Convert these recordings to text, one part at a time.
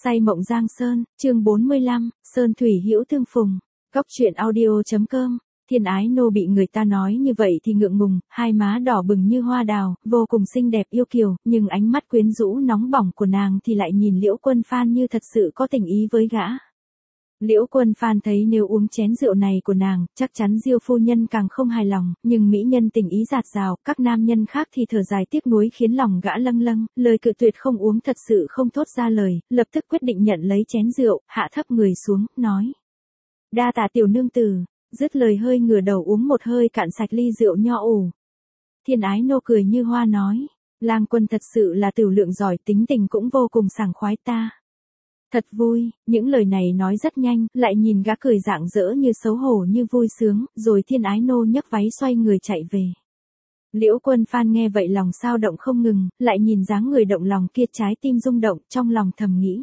Say mộng Giang Sơn, chương 45, Sơn Thủy Hữu Tương Phùng. Góc truyện audio.com. Thiên Ái Nô bị người ta nói như vậy thì ngượng ngùng, hai má đỏ bừng như hoa đào, vô cùng xinh đẹp yêu kiều, nhưng ánh mắt quyến rũ nóng bỏng của nàng thì lại nhìn Liễu Quân Phan như thật sự có tình ý với gã. Liễu Quân Phan thấy nếu uống chén rượu này của nàng, chắc chắn Diêu phu nhân càng không hài lòng, nhưng mỹ nhân tình ý dạt dào, các nam nhân khác thì thở dài tiếc nuối khiến lòng gã lâng lâng, lời cự tuyệt không uống thật sự không thốt ra lời, lập tức quyết định nhận lấy chén rượu, hạ thấp người xuống, nói: "Đa tạ tiểu nương tử." Dứt lời hơi ngửa đầu uống một hơi cạn sạch ly rượu nho ủ. Thiên Ái Nô cười như hoa nói: "Lang quân thật sự là tửu lượng giỏi, tính tình cũng vô cùng sảng khoái ta." Thật vui, những lời này nói rất nhanh, lại nhìn gã cười rạng rỡ như xấu hổ như vui sướng, rồi Thiên Ái Nô nhấc váy xoay người chạy về. Liễu Quân Phan nghe vậy lòng sao động không ngừng, lại nhìn dáng người động lòng kia trái tim rung động, trong lòng thầm nghĩ: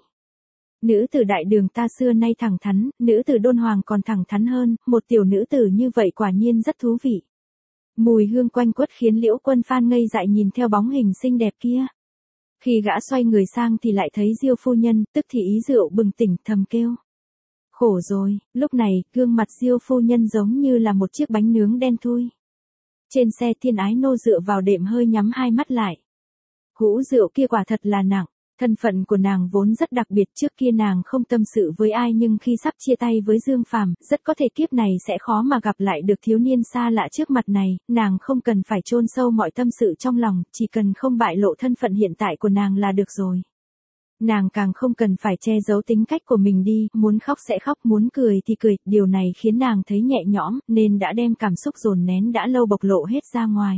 nữ tử đại đường ta xưa nay thẳng thắn, nữ tử đôn hoàng còn thẳng thắn hơn, một tiểu nữ tử như vậy quả nhiên rất thú vị. Mùi hương quanh quất khiến Liễu Quân Phan ngây dại nhìn theo bóng hình xinh đẹp kia. Khi gã xoay người sang thì lại thấy Diêu phu nhân, tức thì ý rượu bừng tỉnh thầm kêu: khổ rồi. Lúc này, gương mặt Diêu phu nhân giống như là một chiếc bánh nướng đen thui. Trên xe Thiên Ái Nô dựa vào đệm hơi nhắm hai mắt lại. Hũ rượu kia quả thật là nặng. Thân phận của nàng vốn rất đặc biệt, trước kia nàng không tâm sự với ai, nhưng khi sắp chia tay với Dương Phàm, rất có thể kiếp này sẽ khó mà gặp lại được thiếu niên xa lạ trước mặt này, nàng không cần phải chôn sâu mọi tâm sự trong lòng, chỉ cần không bại lộ thân phận hiện tại của nàng là được rồi. Nàng càng không cần phải che giấu tính cách của mình đi, muốn khóc sẽ khóc, muốn cười thì cười, điều này khiến nàng thấy nhẹ nhõm, nên đã đem cảm xúc dồn nén đã lâu bộc lộ hết ra ngoài.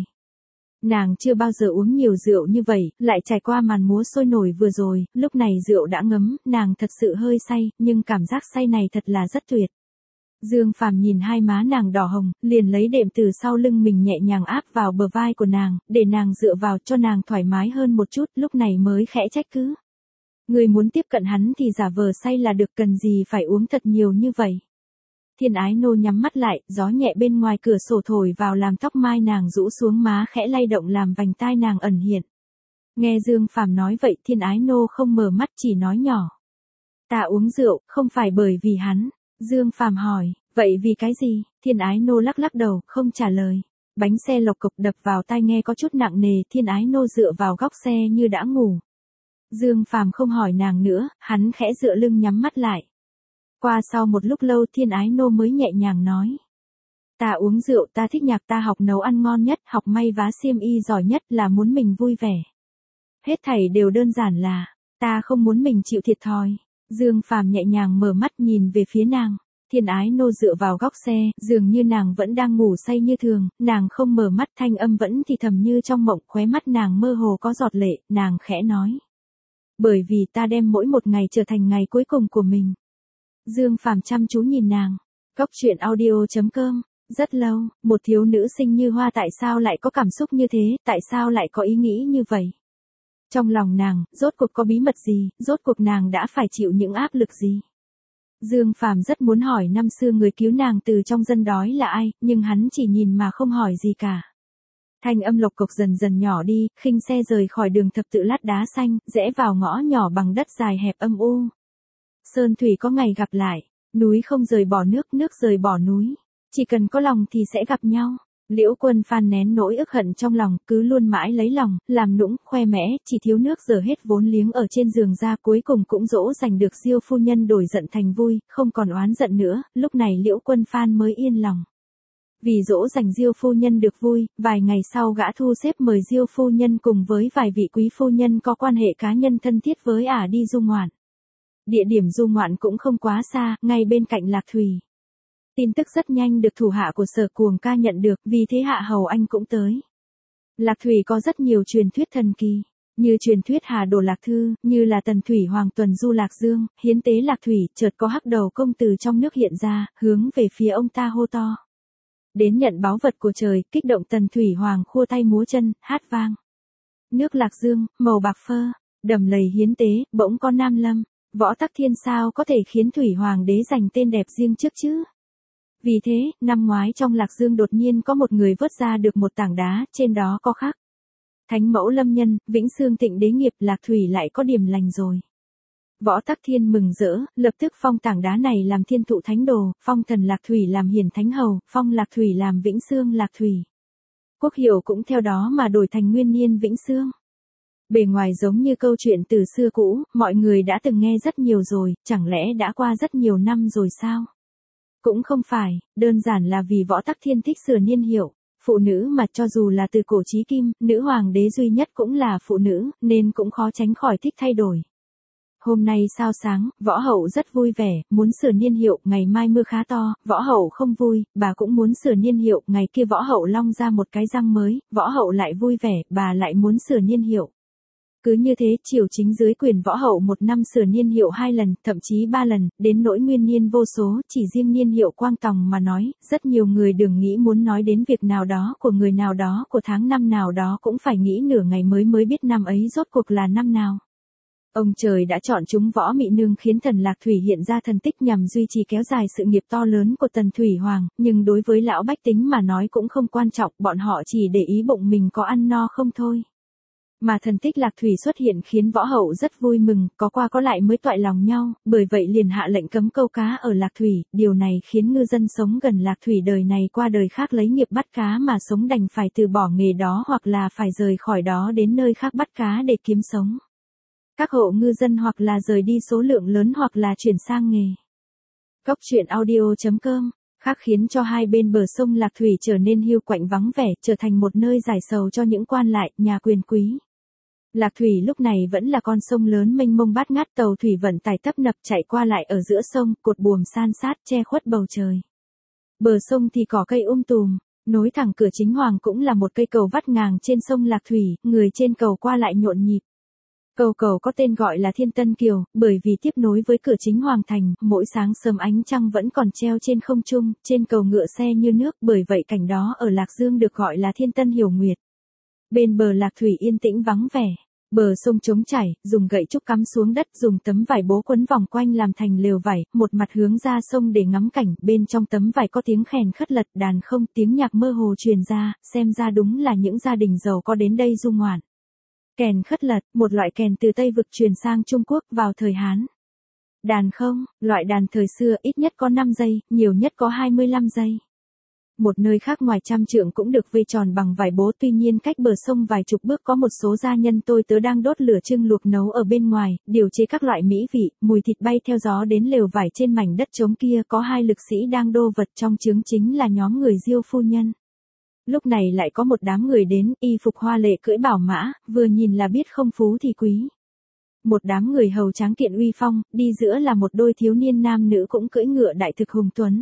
Nàng chưa bao giờ uống nhiều rượu như vậy, lại trải qua màn múa sôi nổi vừa rồi, lúc này rượu đã ngấm, nàng thật sự hơi say, nhưng cảm giác say này thật là rất tuyệt. Dương Phàm nhìn hai má nàng đỏ hồng, liền lấy đệm từ sau lưng mình nhẹ nhàng áp vào bờ vai của nàng, để nàng dựa vào cho nàng thoải mái hơn một chút, lúc này mới khẽ trách cứ: người muốn tiếp cận hắn thì giả vờ say là được, cần gì phải uống thật nhiều như vậy. Thiên Ái Nô nhắm mắt lại, gió nhẹ bên ngoài cửa sổ thổi vào làm tóc mai nàng rũ xuống má khẽ lay động làm vành tai nàng ẩn hiện. Nghe Dương Phàm nói vậy Thiên Ái Nô không mở mắt chỉ nói nhỏ: ta uống rượu, không phải bởi vì hắn. Dương Phàm hỏi: vậy vì cái gì? Thiên Ái Nô lắc lắc đầu, không trả lời. Bánh xe lộc cộc đập vào tai nghe có chút nặng nề, Thiên Ái Nô dựa vào góc xe như đã ngủ. Dương Phàm không hỏi nàng nữa, hắn khẽ dựa lưng nhắm mắt lại. Qua sau một lúc lâu Thiên Ái Nô mới nhẹ nhàng nói: ta uống rượu, ta thích nhạc, ta học nấu ăn ngon nhất, học may vá xiêm y giỏi nhất, là muốn mình vui vẻ. Hết thảy đều đơn giản là, ta không muốn mình chịu thiệt thòi. Dương Phàm nhẹ nhàng mở mắt nhìn về phía nàng. Thiên Ái Nô dựa vào góc xe, dường như nàng vẫn đang ngủ say như thường, nàng không mở mắt, thanh âm vẫn thì thầm như trong mộng, khóe mắt nàng mơ hồ có giọt lệ, nàng khẽ nói: bởi vì ta đem mỗi một ngày trở thành ngày cuối cùng của mình. Dương Phàm chăm chú nhìn nàng. Góc truyện audio.com. Rất lâu, một thiếu nữ xinh như hoa tại sao lại có cảm xúc như thế, tại sao lại có ý nghĩ như vậy? Trong lòng nàng, rốt cuộc có bí mật gì, rốt cuộc nàng đã phải chịu những áp lực gì? Dương Phàm rất muốn hỏi năm xưa người cứu nàng từ trong dân đói là ai, nhưng hắn chỉ nhìn mà không hỏi gì cả. Thanh âm lộc cộc dần dần nhỏ đi, khinh xe rời khỏi đường thập tự lát đá xanh, rẽ vào ngõ nhỏ bằng đất dài hẹp âm u. Sơn thủy có ngày gặp lại, núi không rời bỏ nước, nước rời bỏ núi. Chỉ cần có lòng thì sẽ gặp nhau. Liễu Quân Phan nén nỗi ức hận trong lòng, cứ luôn mãi lấy lòng, làm nũng, khoe mẽ, chỉ thiếu nước dở hết vốn liếng ở trên giường ra, cuối cùng cũng dỗ dành được Diêu phu nhân đổi giận thành vui, không còn oán giận nữa, lúc này Liễu Quân Phan mới yên lòng. Vì dỗ dành Diêu phu nhân được vui, vài ngày sau gã thu xếp mời Diêu phu nhân cùng với vài vị quý phu nhân có quan hệ cá nhân thân thiết với ả đi du ngoạn. Địa điểm du ngoạn cũng không quá xa, ngay bên cạnh Lạc Thủy. Tin tức rất nhanh được thủ hạ của Sở Cuồng Ca nhận được, vì thế Hạ Hầu Anh cũng tới. Lạc Thủy có rất nhiều truyền thuyết thần kỳ, như truyền thuyết Hà Đồ Lạc Thư, như là Tần Thủy Hoàng tuần du Lạc Dương, hiến tế Lạc Thủy, chợt có hắc đầu công từ trong nước hiện ra, hướng về phía ông ta hô to: đến nhận báu vật của trời, kích động Tần Thủy Hoàng khua tay múa chân, hát vang. Nước Lạc Dương, màu bạc phơ, đầm lầy hiến tế, bỗng có Nam Lâm, Võ Tắc Thiên sao có thể khiến Thủy Hoàng đế dành tên đẹp riêng trước chứ? Vì thế, năm ngoái trong Lạc Dương đột nhiên có một người vớt ra được một tảng đá, trên đó có khắc: Thánh mẫu lâm nhân, Vĩnh Xương Tịnh đế nghiệp, Lạc Thủy lại có điểm lành rồi. Võ Tắc Thiên mừng rỡ, lập tức phong tảng đá này làm thiên thụ thánh đồ, phong thần Lạc Thủy làm hiền thánh hầu, phong Lạc Thủy làm Vĩnh Xương Lạc Thủy. Quốc hiệu cũng theo đó mà đổi thành Nguyên Niên Vĩnh Xương. Bề ngoài giống như câu chuyện từ xưa cũ, mọi người đã từng nghe rất nhiều rồi, chẳng lẽ đã qua rất nhiều năm rồi sao? Cũng không phải, đơn giản là vì Võ Tắc Thiên thích sửa niên hiệu. Phụ nữ mà cho dù là từ cổ chí kim, nữ hoàng đế duy nhất cũng là phụ nữ, nên cũng khó tránh khỏi thích thay đổi. Hôm nay sao sáng, võ hậu rất vui vẻ, muốn sửa niên hiệu, ngày mai mưa khá to, võ hậu không vui, bà cũng muốn sửa niên hiệu, ngày kia võ hậu long ra một cái răng mới, võ hậu lại vui vẻ, bà lại muốn sửa niên hiệu. Cứ như thế, triều chính dưới quyền võ hậu một năm sửa niên hiệu 2 lần, thậm chí 3 lần, đến nỗi nguyên niên vô số, chỉ riêng niên hiệu Quang Tòng mà nói, rất nhiều người đừng nghĩ muốn nói đến việc nào đó của người nào đó của tháng năm nào đó cũng phải nghĩ nửa ngày mới biết năm ấy rốt cuộc là năm nào. Ông trời đã chọn chúng võ mị nương khiến thần Lạc Thủy hiện ra thần tích nhằm duy trì kéo dài sự nghiệp to lớn của Tần Thủy Hoàng, nhưng đối với lão bách tính mà nói cũng không quan trọng, bọn họ chỉ để ý bụng mình có ăn no không thôi. Mà thần tích Lạc Thủy xuất hiện khiến võ hậu rất vui mừng, có qua có lại mới toại lòng nhau, bởi vậy liền hạ lệnh cấm câu cá ở Lạc Thủy, điều này khiến ngư dân sống gần Lạc Thủy đời này qua đời khác lấy nghiệp bắt cá mà sống đành phải từ bỏ nghề đó hoặc là phải rời khỏi đó đến nơi khác bắt cá để kiếm sống. Các hộ ngư dân hoặc là rời đi số lượng lớn hoặc là chuyển sang nghề. Cốc truyện audio.com khác khiến cho hai bên bờ sông Lạc Thủy trở nên hiu quạnh vắng vẻ, trở thành một nơi giải sầu cho những quan lại, nhà quyền quý. Lạc Thủy lúc này vẫn là con sông lớn mênh mông bát ngát, tàu thủy vận tải tấp nập chạy qua lại ở giữa sông, cột buồm san sát che khuất bầu trời. Bờ sông thì cỏ cây tùm, nối thẳng cửa chính hoàng cũng là một cây cầu vắt ngang trên sông Lạc Thủy, người trên cầu qua lại nhộn nhịp. Cầu có tên gọi là Thiên Tân Kiều, bởi vì tiếp nối với cửa chính hoàng thành, mỗi sáng sớm ánh trăng vẫn còn treo trên không trung, trên cầu ngựa xe như nước, bởi vậy cảnh đó ở Lạc Dương được gọi là Thiên Tân Hiểu Nguyệt. Bên bờ Lạc Thủy yên tĩnh vắng vẻ, bờ sông trống chảy, dùng gậy trúc cắm xuống đất, dùng tấm vải bố quấn vòng quanh làm thành lều vải, một mặt hướng ra sông để ngắm cảnh, bên trong tấm vải có tiếng khèn khất lật, đàn không, tiếng nhạc mơ hồ truyền ra, xem ra đúng là những gia đình giàu có đến đây du ngoạn. Kèn khất lật, một loại kèn từ Tây Vực truyền sang Trung Quốc vào thời Hán. Đàn không, loại đàn thời xưa ít nhất có 5 giây, nhiều nhất có 25 giây. Một nơi khác ngoài trăm trượng cũng được vây tròn bằng vải bố, tuy nhiên cách bờ sông vài chục bước có một số gia nhân tôi tớ đang đốt lửa trưng luộc nấu ở bên ngoài, điều chế các loại mỹ vị, mùi thịt bay theo gió đến lều vải trên mảnh đất trống kia, có hai lực sĩ đang đô vật trong chướng, chính là nhóm người Diêu phu nhân. Lúc này lại có một đám người đến, y phục hoa lệ cưỡi bảo mã, vừa nhìn là biết không phú thì quý. Một đám người hầu tráng kiện uy phong, đi giữa là một đôi thiếu niên nam nữ cũng cưỡi ngựa đại thực hùng tuấn.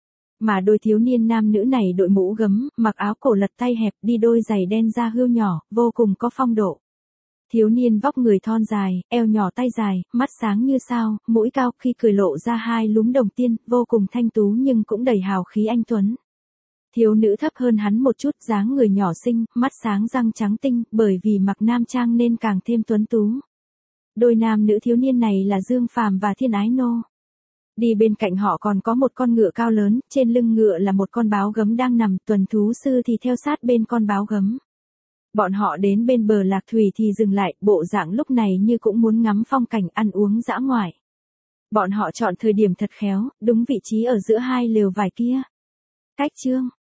Mà đôi thiếu niên nam nữ này đội mũ gấm, mặc áo cổ lật tay hẹp, đi đôi giày đen da hươu nhỏ, vô cùng có phong độ. Thiếu niên vóc người thon dài, eo nhỏ tay dài, mắt sáng như sao, mũi cao, khi cười lộ ra hai lúm đồng tiên, vô cùng thanh tú nhưng cũng đầy hào khí anh tuấn. Thiếu nữ thấp hơn hắn một chút, dáng người nhỏ xinh, mắt sáng răng trắng tinh, bởi vì mặc nam trang nên càng thêm tuấn tú. Đôi nam nữ thiếu niên này là Dương Phàm và Thiên Ái Nô. Đi bên cạnh họ còn có một con ngựa cao lớn, trên lưng ngựa là một con báo gấm đang nằm, tuần thú sư thì theo sát bên con báo gấm. Bọn họ đến bên bờ Lạc Thủy thì dừng lại, bộ dạng lúc này như cũng muốn ngắm phong cảnh ăn uống dã ngoại. Bọn họ chọn thời điểm thật khéo, đúng vị trí ở giữa hai lều vải kia. Cách chương